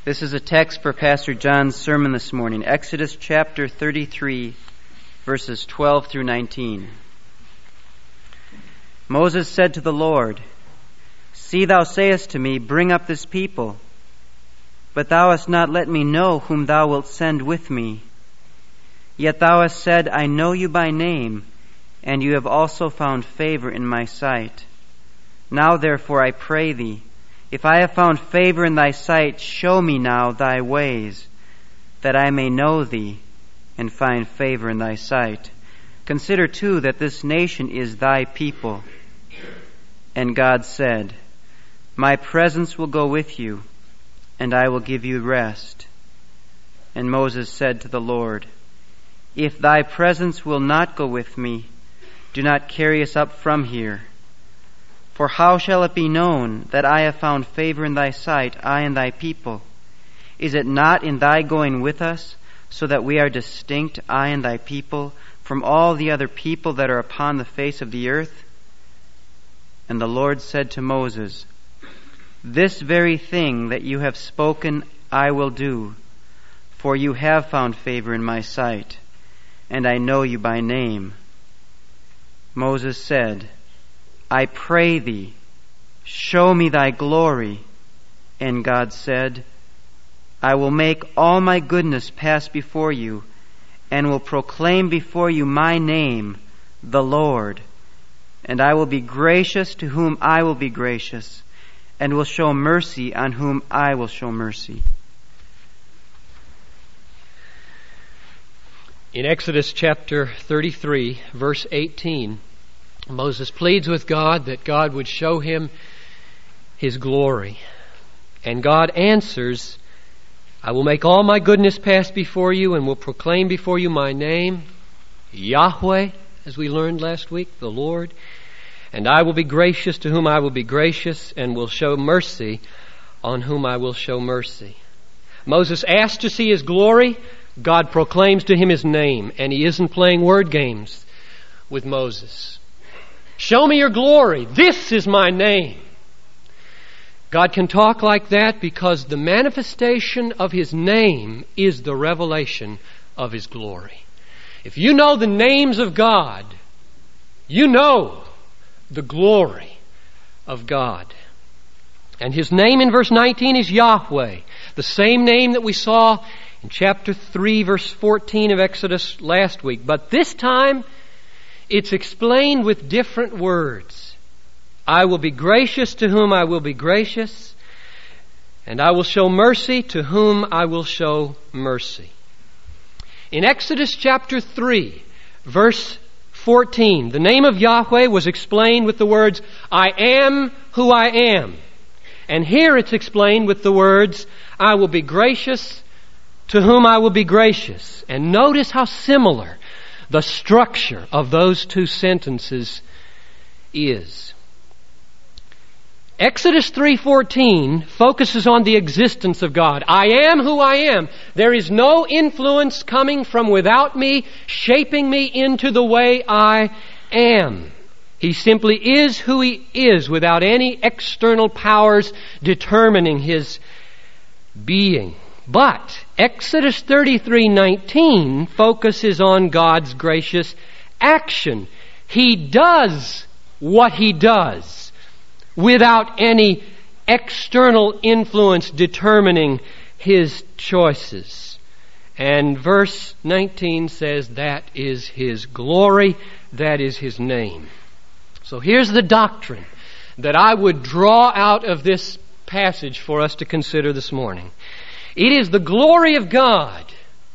This is a text for Pastor John's sermon this morning, Exodus chapter 33, verses 12 through 19. Moses said to the Lord, "See, thou sayest to me, bring up this people. But thou hast not let me know whom thou wilt send with me. Yet thou hast said, I know you by name, and you have also found favor in my sight. Now therefore I pray thee, if I have found favor in thy sight, show me now thy ways, that I may know thee and find favor in thy sight. Consider too that this nation is thy people." And God said, "My presence will go with you, and I will give you rest." And Moses said to the Lord, "If thy presence will not go with me, do not carry us up from here. For how shall it be known that I have found favor in thy sight, I and thy people? Is it not in thy going with us, so that we are distinct, I and thy people, from all the other people that are upon the face of the earth?" And the Lord said to Moses, "This very thing that you have spoken I will do, for you have found favor in my sight, and I know you by name." Moses said, "I pray thee, show me thy glory." And God said, "I will make all my goodness pass before you, and will proclaim before you my name, the Lord. And I will be gracious to whom I will be gracious, and will show mercy on whom I will show mercy." In Exodus chapter 33, verse 18, Moses pleads with God that God would show him his glory. And God answers, "I will make all my goodness pass before you and will proclaim before you my name, Yahweh," as we learned last week, the Lord. "And I will be gracious to whom I will be gracious, and will show mercy on whom I will show mercy." Moses asked to see his glory. God proclaims to him his name, and he isn't playing word games with Moses. "Show me your glory. This is my name." God can talk like that because the manifestation of his name is the revelation of his glory. If you know the names of God, you know the glory of God. And his name in verse 19 is Yahweh, the same name that we saw in chapter 3, verse 14 of Exodus last week. But this time, it's explained with different words. "I will be gracious to whom I will be gracious, and I will show mercy to whom I will show mercy." In Exodus chapter 3, verse 14, the name of Yahweh was explained with the words, "I am who I am." And here it's explained with the words, "I will be gracious to whom I will be gracious." And notice how similar the structure of those two sentences is. Exodus 3:14 focuses on the existence of God. "I am who I am. There is no influence coming from without me, shaping me into the way I am. He simply is who he is without any external powers determining his being." But Exodus 33:19 focuses on God's gracious action. He does what he does without any external influence determining his choices. And verse 19 says that is his glory, that is his name. So here's the doctrine that I would draw out of this passage for us to consider this morning. It is the glory of God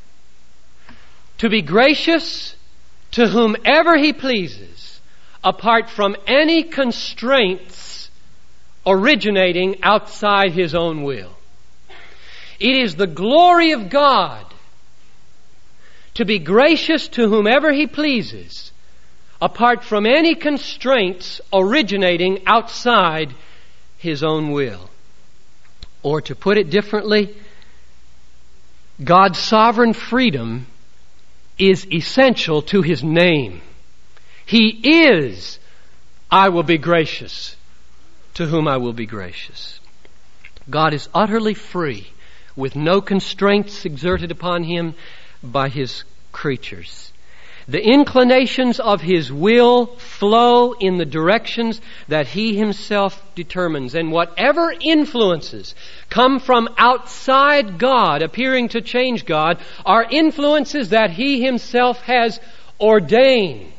to be gracious to whomever he pleases, apart from any constraints originating outside his own will. It is the glory of God to be gracious to whomever he pleases, apart from any constraints originating outside his own will. Or to put it differently, God's sovereign freedom is essential to his name. He is, "I will be gracious to whom I will be gracious." God is utterly free with no constraints exerted upon him by his creatures. The inclinations of his will flow in the directions that he himself determines. And whatever influences come from outside God, appearing to change God, are influences that he himself has ordained.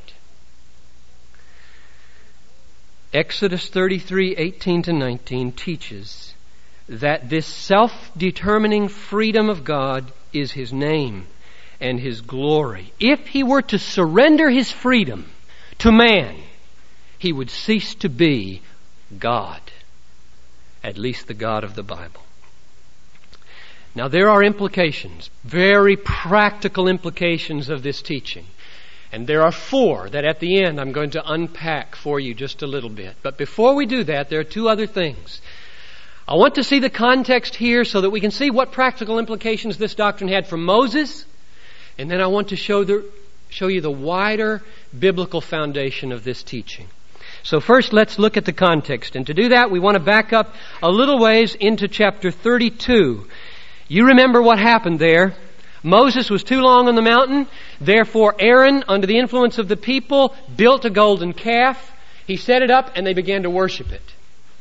Exodus 33:18-19 teaches that this self-determining freedom of God is his name and his glory. If he were to surrender his freedom to man, he would cease to be God, at least the God of the Bible. Now there are implications, very practical implications of this teaching. And there are 4 that at the end I'm going to unpack for you just a little bit. But before we do that, there are 2 other things. I want to see the context here so that we can see what practical implications this doctrine had for Moses. And then I want to show you the wider biblical foundation of this teaching. So first, let's look at the context. And to do that, we want to back up a little ways into chapter 32. You remember what happened there. Moses was too long on the mountain. Therefore, Aaron, under the influence of the people, built a golden calf. He set it up and they began to worship it.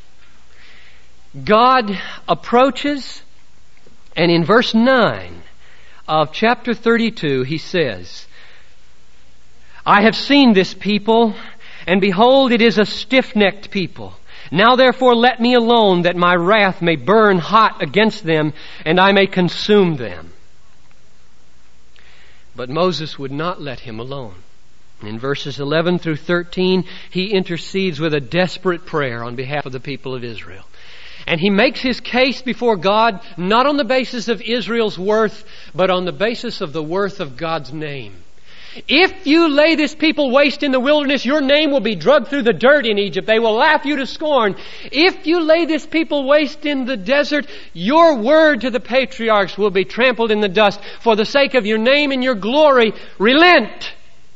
God approaches, and in verse 9 of chapter 32, he says, I have seen this people, and behold, it is a stiff-necked people. Now therefore let me alone, that my wrath may burn hot against them, and I may consume them. But Moses would not let him alone. In verses 11 through 13, he intercedes with a desperate prayer on behalf of the people of Israel. And he makes his case before God not on the basis of Israel's worth, but on the basis of the worth of God's name. If you lay this people waste in the wilderness, your name will be dragged through the dirt in Egypt. They will laugh you to scorn. If you lay this people waste in the desert, your word to the patriarchs will be trampled in the dust. For the sake of your name and your glory, relent.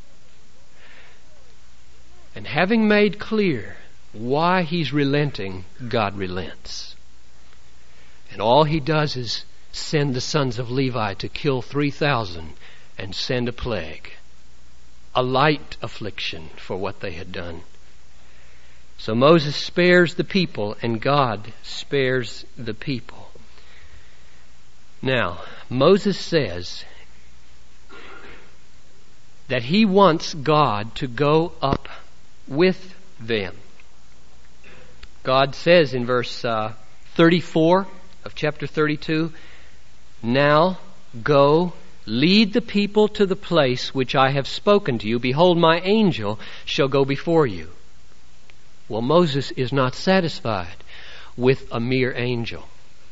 And having made clear why he's relenting, God relents. And all he does is send the sons of Levi to kill 3,000 and send a plague. A light affliction for what they had done. So Moses spares the people and God spares the people. Now, Moses says that he wants God to go up with them. God says in verse 34 of chapter 32, now go, lead the people to the place which I have spoken to you. Behold, my angel shall go before you. Well, Moses is not satisfied with a mere angel.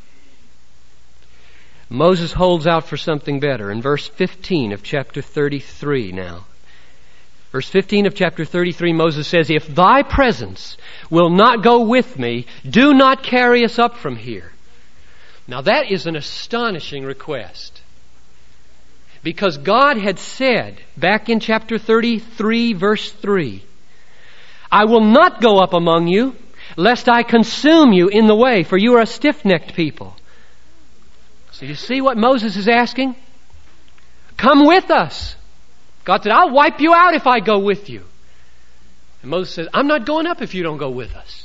Moses holds out for something better. In verse 15 of chapter 33 now. Verse 15 of chapter 33, Moses says, if thy presence will not go with me, do not carry us up from here. Now that is an astonishing request. Because God had said back in chapter 33 verse 3, I will not go up among you, lest I consume you in the way, for you are a stiff-necked people. So you see what Moses is asking? Come with us. God said, I'll wipe you out if I go with you. And Moses says, I'm not going up if you don't go with us.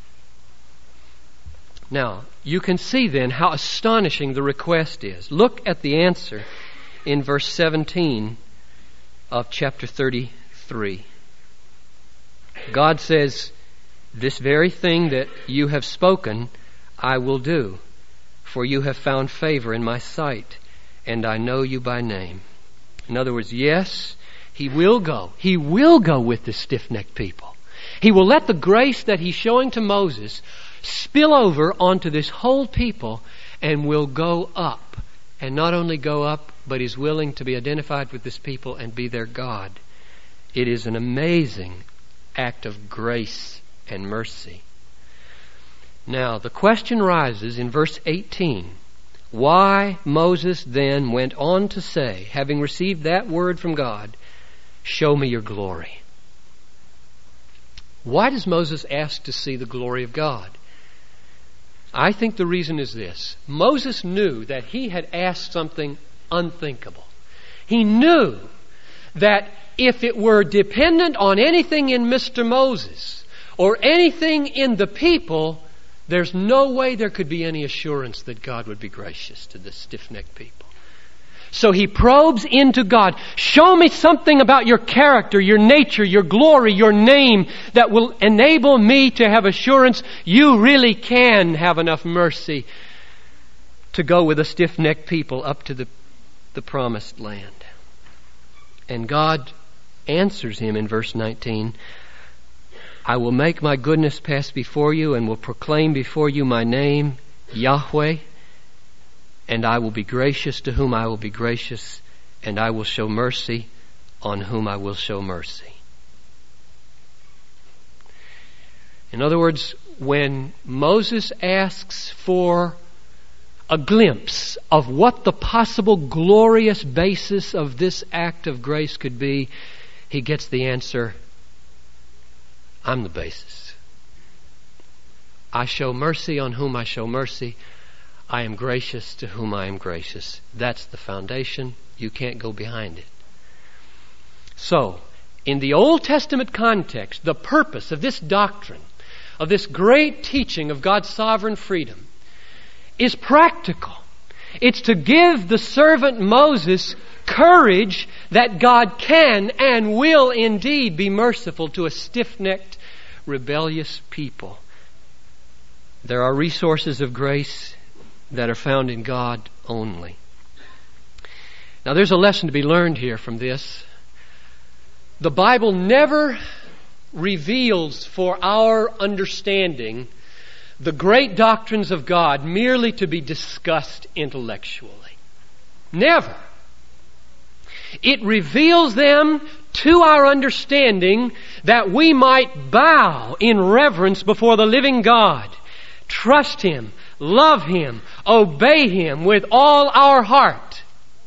Now, you can see then how astonishing the request is. Look at the answer in verse 17 of chapter 33. God says, this very thing that you have spoken, I will do, for you have found favor in my sight, and I know you by name. In other words, yes, he will go. He will go with the stiff-necked people. He will let the grace that he's showing to Moses spill over onto this whole people and will go up. And not only go up, but is willing to be identified with this people and be their God. It is an amazing act of grace and mercy. Now, the question rises in verse 18. Why Moses then went on to say, having received that word from God, show me your glory. Why does Moses ask to see the glory of God? I think the reason is this. Moses knew that he had asked something unthinkable. He knew that if it were dependent on anything in Mr. Moses or anything in the people, there's no way there could be any assurance that God would be gracious to the stiff-necked people. So he probes into God. Show me something about your character, your nature, your glory, your name that will enable me to have assurance you really can have enough mercy to go with a stiff-necked people up to the promised land. And God answers him in verse 19, I will make my goodness pass before you and will proclaim before you my name, Yahweh. And I will be gracious to whom I will be gracious, and I will show mercy on whom I will show mercy. In other words, when Moses asks for a glimpse of what the possible glorious basis of this act of grace could be, he gets the answer, I'm the basis. I show mercy on whom I show mercy. I am gracious to whom I am gracious. That's the foundation. You can't go behind it. So, in the Old Testament context, the purpose of this doctrine, of this great teaching of God's sovereign freedom, is practical. It's to give the servant Moses courage that God can and will indeed be merciful to a stiff-necked, rebellious people. There are resources of grace that are found in God only. Now there's a lesson to be learned here from this. The Bible never reveals for our understanding the great doctrines of God merely to be discussed intellectually. Never. It reveals them to our understanding that we might bow in reverence before the living God, trust Him, love Him, obey Him with all our heart.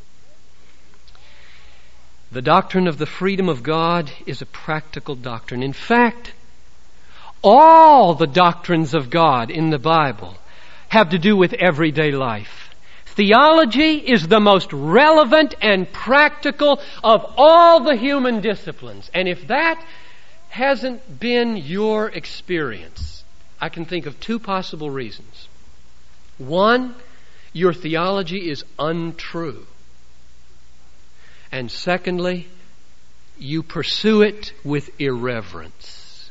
The doctrine of the freedom of God is a practical doctrine. In fact, all the doctrines of God in the Bible have to do with everyday life. Theology is the most relevant and practical of all the human disciplines. And if that hasn't been your experience, I can think of two possible reasons. One, your theology is untrue. And secondly, you pursue it with irreverence.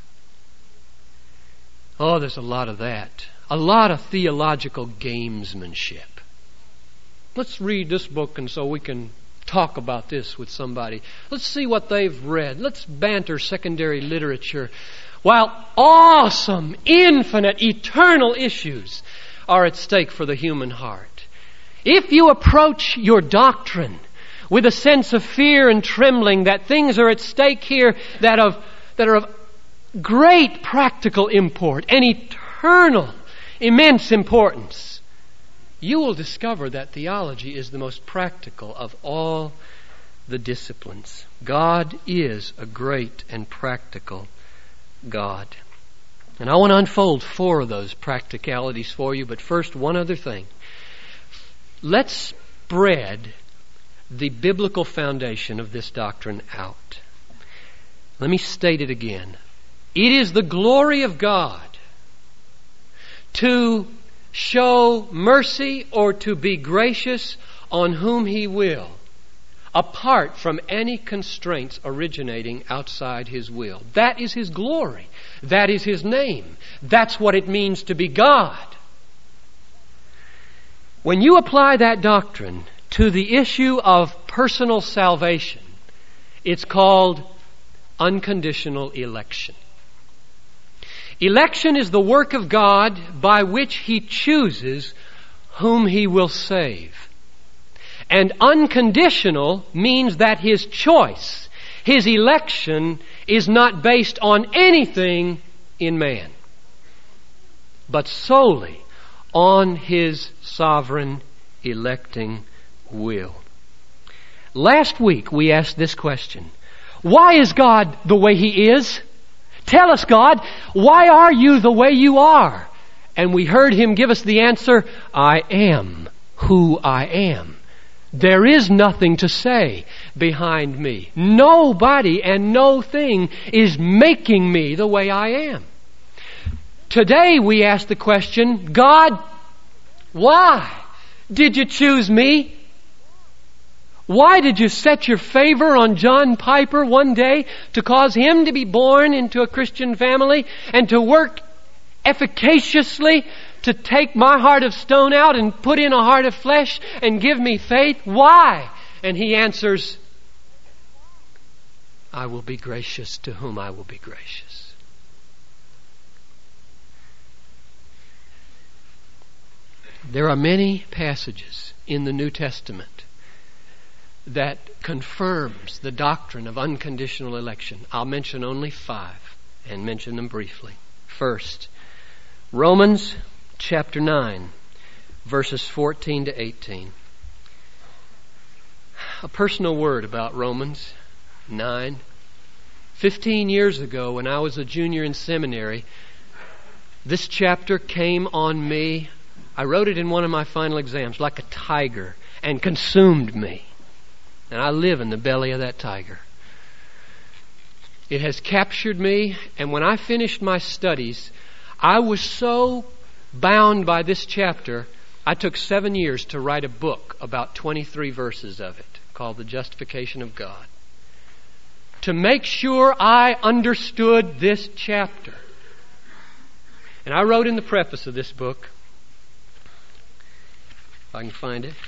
Oh, there's a lot of that. A lot of theological gamesmanship. Let's read this book and so we can talk about this with somebody. Let's see what they've read. Let's banter secondary literature. While awesome, infinite, eternal issues are at stake for the human heart. If you approach your doctrine with a sense of fear and trembling that things are at stake here that are of great practical import and eternal, immense importance, you will discover that theology is the most practical of all the disciplines. God is a great and practical God. And I want to unfold 4 of those practicalities for you, but first, one other thing. Let's spread the biblical foundation of this doctrine out. Let me state it again. It is the glory of God to show mercy or to be gracious on whom He will, apart from any constraints originating outside His will. That is His glory. That is His name. That's what it means to be God. When you apply that doctrine to the issue of personal salvation, it's called unconditional election. Election is the work of God by which He chooses whom He will save. And unconditional means that His choice, His election, is not based on anything in man, but solely on His sovereign electing will. Last week we asked this question: why is God the way He is? Tell us, God, why are You the way You are? And we heard Him give us the answer, I am who I am. There is nothing to say behind me. Nobody and no thing is making me the way I am. Today we ask the question, God, why did you choose me? Why did you set your favor on John Piper one day to cause him to be born into a Christian family and to work efficaciously to take my heart of stone out and put in a heart of flesh and give me faith? Why? And He answers, I will be gracious to whom I will be gracious. There are many passages in the New Testament that confirms the doctrine of unconditional election. I'll mention only 5 and mention them briefly. First, Romans chapter 9, verses 14 to 18. A personal word about Romans 9. 15 years ago, when I was a junior in seminary, this chapter came on me. I wrote it in one of my final exams, like a tiger, and consumed me. And I live in the belly of that tiger. It has captured me, and when I finished my studies, I was so bound by this chapter, I took 7 years to write a book about 23 verses of it, called The Justification of God, to make sure I understood this chapter. And I wrote in the preface of this book, if I can find it,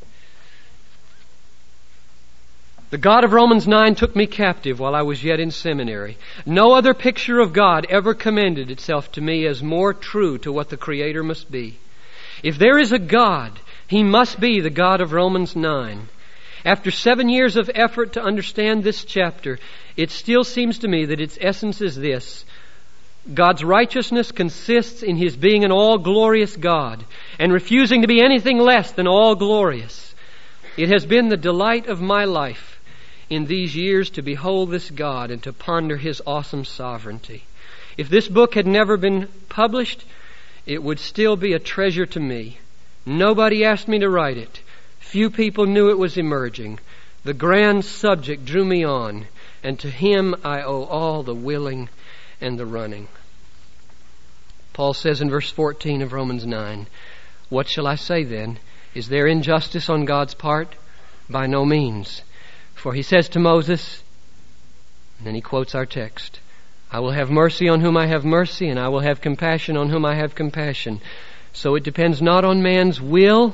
the God of Romans 9 took me captive while I was yet in seminary. No other picture of God ever commended itself to me as more true to what the Creator must be. If there is a God, He must be the God of Romans 9. After 7 years of effort to understand this chapter, it still seems to me that its essence is this: God's righteousness consists in His being an all-glorious God and refusing to be anything less than all-glorious. It has been the delight of my life in these years to behold this God and to ponder His awesome sovereignty. If this book had never been published, it would still be a treasure to me. Nobody asked me to write it. Few people knew it was emerging. The grand subject drew me on, and to Him I owe all the willing and the running. Paul says in verse 14 of Romans 9, what shall I say then? Is there injustice on God's part? By no means. For He says to Moses, and then he quotes our text, I will have mercy on whom I have mercy, and I will have compassion on whom I have compassion. So it depends not on man's will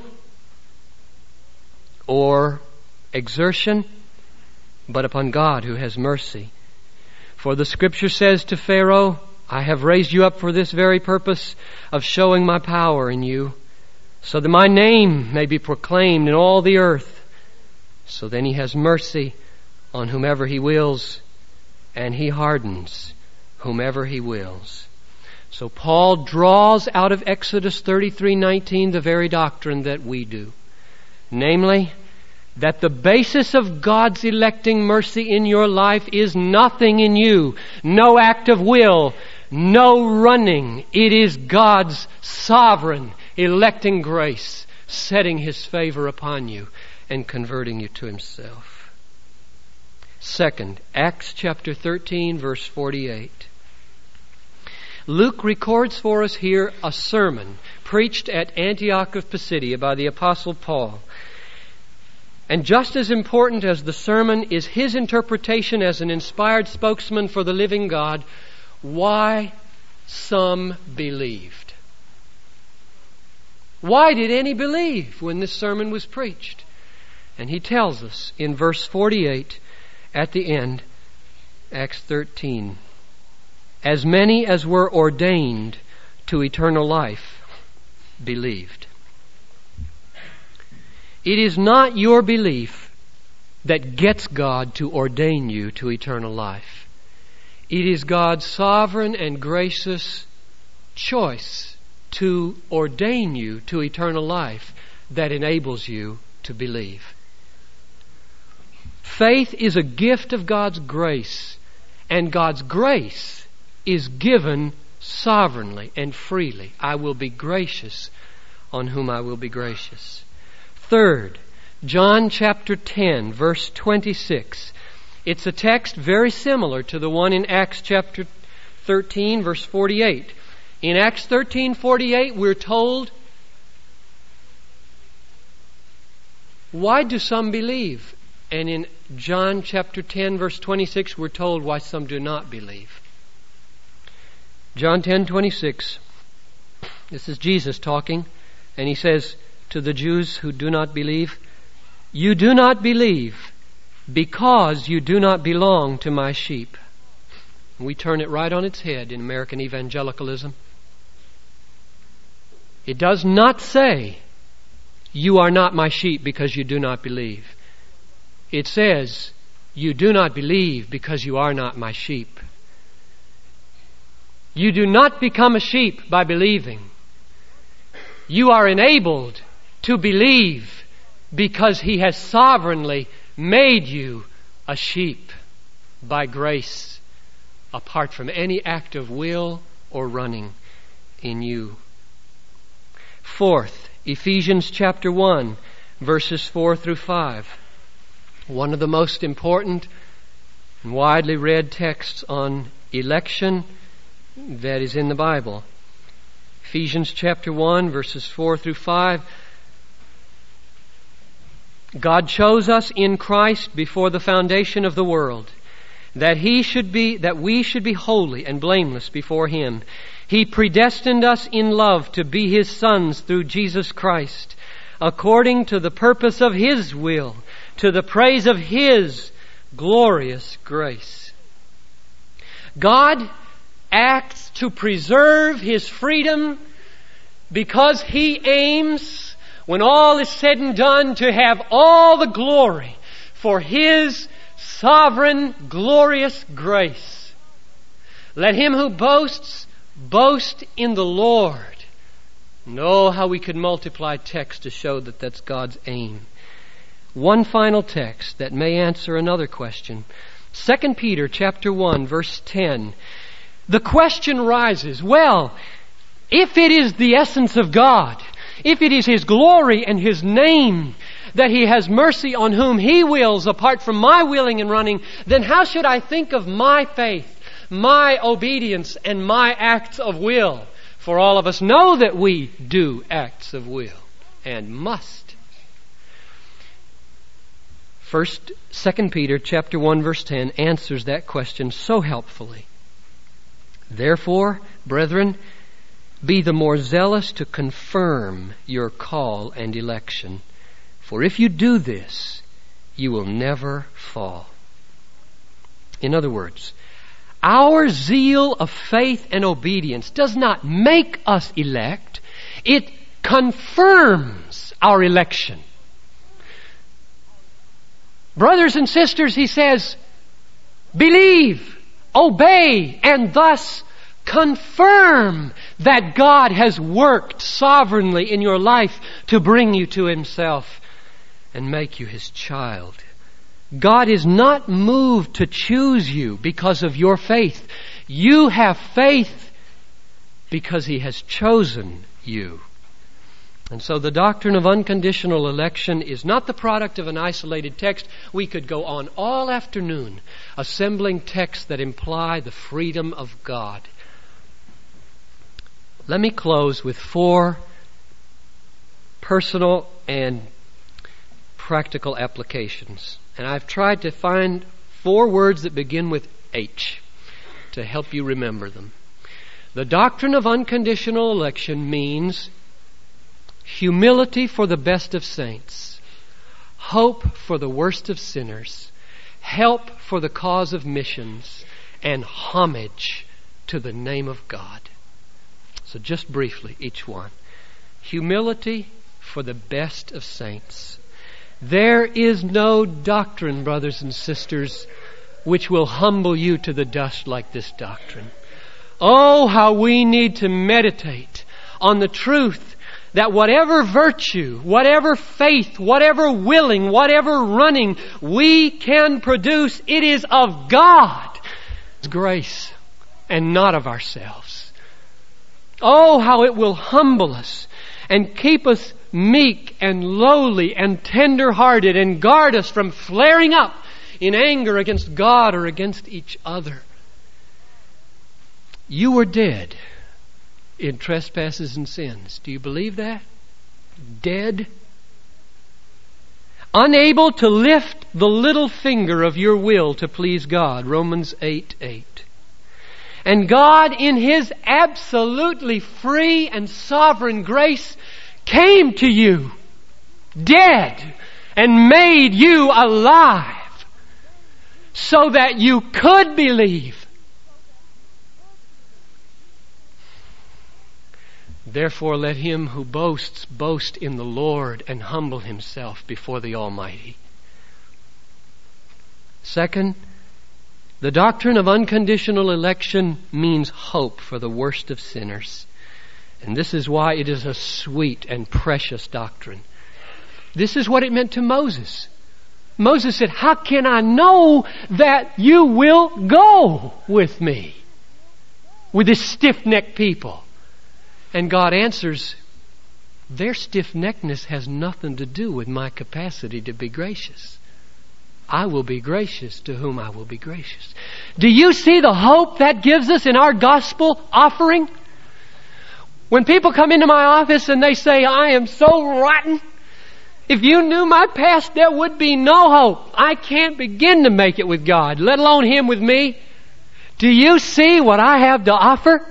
or exertion, but upon God who has mercy. For the Scripture says to Pharaoh, I have raised you up for this very purpose of showing my power in you, so that my name may be proclaimed in all the earth. So then He has mercy on whomever He wills, and He hardens whomever He wills. So Paul draws out of Exodus 33:19 the very doctrine that we do. Namely, that the basis of God's electing mercy in your life is nothing in you, no act of will, no running. It is God's sovereign electing grace, setting His favor upon you and converting you to Himself. Second, Acts chapter 13, verse 48. Luke records for us here a sermon preached at Antioch of Pisidia by the Apostle Paul. And just as important as the sermon is his interpretation as an inspired spokesman for the living God, why some believed. Why did any believe when this sermon was preached? And he tells us in verse 48 at the end, Acts 13, as many as were ordained to eternal life believed. It is not your belief that gets God to ordain you to eternal life. It is God's sovereign and gracious choice to ordain you to eternal life that enables you to believe. Faith is a gift of God's grace, and God's grace is given sovereignly and freely. I will be gracious on whom I will be gracious. Third, John chapter 10, verse 26. It's a text very similar to the one in Acts chapter 13, verse 48. In Acts 13:48, we're told, why do some believe? And in John chapter 10, verse 26, we're told why some do not believe. John 10:26, this is Jesus talking, and He says to the Jews who do not believe, "You do not believe because you do not belong to my sheep." We turn it right on its head in American evangelicalism. It does not say, "You are not my sheep because you do not believe." It says, "You do not believe because you are not my sheep." You do not become a sheep by believing. You are enabled to believe because He has sovereignly made you a sheep by grace, apart from any act of will or running in you. Fourth, Ephesians chapter 1, verses 4 through 5. One of the most important and widely read texts on election that is in the Bible. Ephesians chapter 1, verses 4 through 5. God chose us in Christ before the foundation of the world, that we should be holy and blameless before Him. He predestined us in love to be His sons through Jesus Christ, according to the purpose of His will, to the praise of His glorious grace. God acts to preserve His freedom because He aims, when all is said and done, to have all the glory for His sovereign, glorious grace. Let him who boasts, boast in the Lord. Know how we could multiply text to show that that's God's aim. One final text that may answer another question. 2 Peter chapter 1, verse 10. The question rises, well, if it is the essence of God, if it is His glory and His name that He has mercy on whom He wills apart from my willing and running, then how should I think of my faith, my obedience, and my acts of will? For all of us know that we do acts of will and must. 2 Peter chapter 1, verse 10 answers that question so helpfully. Therefore, brethren, be the more zealous to confirm your call and election. For if you do this, you will never fall. In other words, our zeal of faith and obedience does not make us elect. It confirms our election. Brothers and sisters, he says, believe, obey, and thus confirm that God has worked sovereignly in your life to bring you to Himself and make you His child. God is not moved to choose you because of your faith. You have faith because He has chosen you. And so the doctrine of unconditional election is not the product of an isolated text. We could go on all afternoon assembling texts that imply the freedom of God. Let me close with 4 personal and practical applications. And I've tried to find 4 words that begin with H to help you remember them. The doctrine of unconditional election means humility for the best of saints, hope for the worst of sinners, help for the cause of missions, and homage to the name of God. So just briefly, each one. Humility for the best of saints. There is no doctrine, brothers and sisters, which will humble you to the dust like this doctrine. Oh, how we need to meditate on the truth that whatever virtue, whatever faith, whatever willing, whatever running we can produce, it is of God. It's grace and not of ourselves. Oh, how it will humble us and keep us meek and lowly and tender-hearted and guard us from flaring up in anger against God or against each other. You were dead in trespasses and sins. Do you believe that? Dead. Unable to lift the little finger of your will to please God. Romans 8:8. And God, in His absolutely free and sovereign grace, came to you, dead, and made you alive, so that you could believe. Therefore let him who boasts boast in the Lord and humble himself before the Almighty. Second, the doctrine of unconditional election means hope for the worst of sinners. And this is why it is a sweet and precious doctrine. This is what it meant to Moses. Moses said, how can I know that you will go with me, with this stiff-necked people? And God answers, their stiff-neckedness has nothing to do with my capacity to be gracious. I will be gracious to whom I will be gracious. Do you see the hope that gives us in our gospel offering? When people come into my office and they say, I am so rotten. If you knew my past, there would be no hope. I can't begin to make it with God, let alone Him with me. Do you see what I have to offer?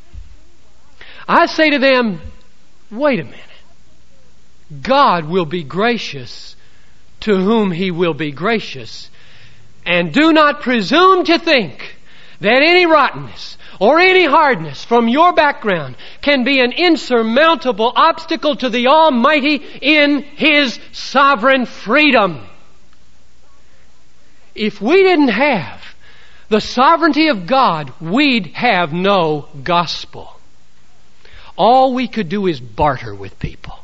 I say to them, wait a minute. God will be gracious to whom He will be gracious. And do not presume to think that any rottenness or any hardness from your background can be an insurmountable obstacle to the Almighty in His sovereign freedom. If we didn't have the sovereignty of God, we'd have no gospel. All we could do is barter with people.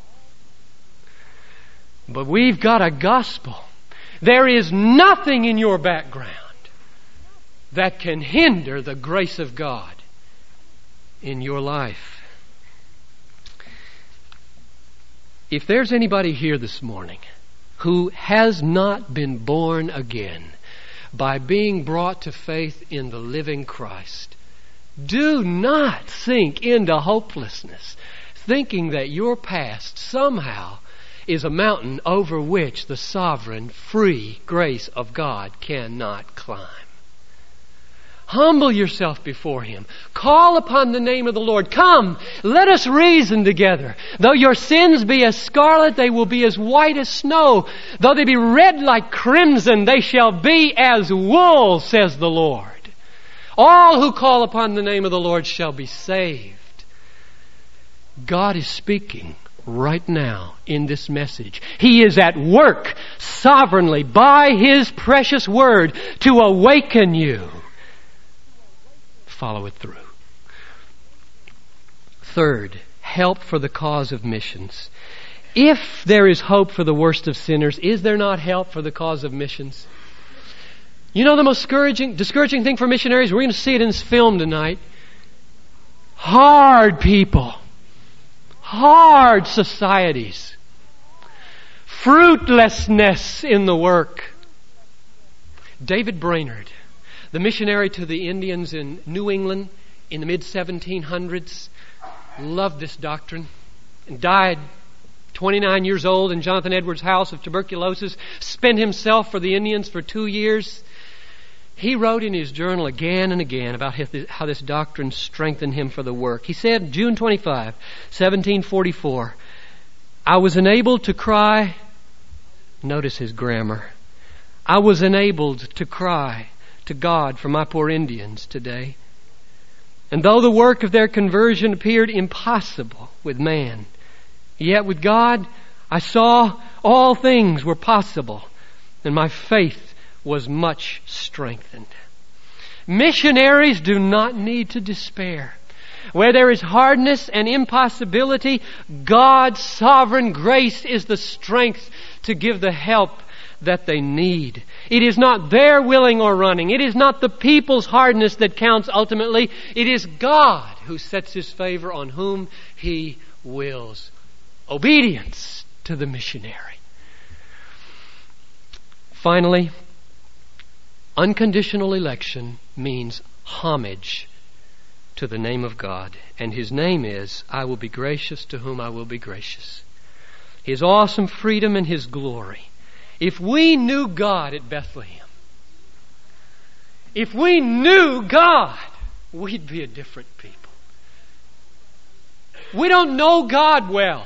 But we've got a gospel. There is nothing in your background that can hinder the grace of God in your life. If there's anybody here this morning who has not been born again by being brought to faith in the living Christ, do not sink into hopelessness, thinking that your past somehow is a mountain over which the sovereign, free grace of God cannot climb. Humble yourself before Him. Call upon the name of the Lord. Come, let us reason together. Though your sins be as scarlet, they will be as white as snow. Though they be red like crimson, they shall be as wool, says the Lord. All who call upon the name of the Lord shall be saved. God is speaking right now in this message. He is at work sovereignly by His precious word to awaken you. Follow it through. Third, help for the cause of missions. If there is hope for the worst of sinners, is there not help for the cause of missions? You know the most discouraging thing for missionaries? We're going to see it in this film tonight. Hard people. Hard societies. Fruitlessness in the work. David Brainerd, the missionary to the Indians in New England in the mid-1700s, loved this doctrine and died 29 years old in Jonathan Edwards' house of tuberculosis, spent himself for the Indians for 2 years. He wrote in his journal again and again about how this doctrine strengthened him for the work. He said, June 25, 1744, I was enabled to cry, notice his grammar, I was enabled to cry to God for my poor Indians today. And though the work of their conversion appeared impossible with man, yet with God I saw all things were possible, and my faith was much strengthened. Missionaries do not need to despair. Where there is hardness and impossibility, God's sovereign grace is the strength to give the help that they need. It is not their willing or running. It is not the people's hardness that counts ultimately. It is God who sets His favor on whom He wills. Obedience to the missionary. Finally, unconditional election means homage to the name of God. And His name is, I will be gracious to whom I will be gracious. His awesome freedom and His glory. If we knew God at Bethlehem, if we knew God, we'd be a different people. We don't know God well.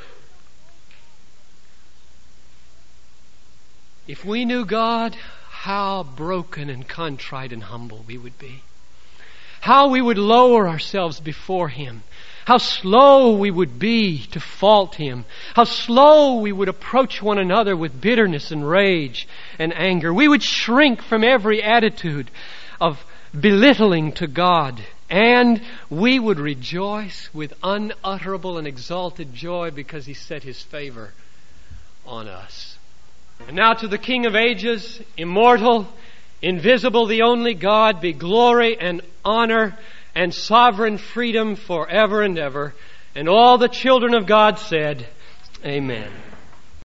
If we knew God, how broken and contrite and humble we would be. How we would lower ourselves before Him. How slow we would be to fault Him. How slow we would approach one another with bitterness and rage and anger. We would shrink from every attitude of belittling to God. And we would rejoice with unutterable and exalted joy because He set His favor on us. And now to the King of ages, immortal, invisible, the only God, be glory and honor and sovereign freedom forever and ever. And all the children of God said, Amen.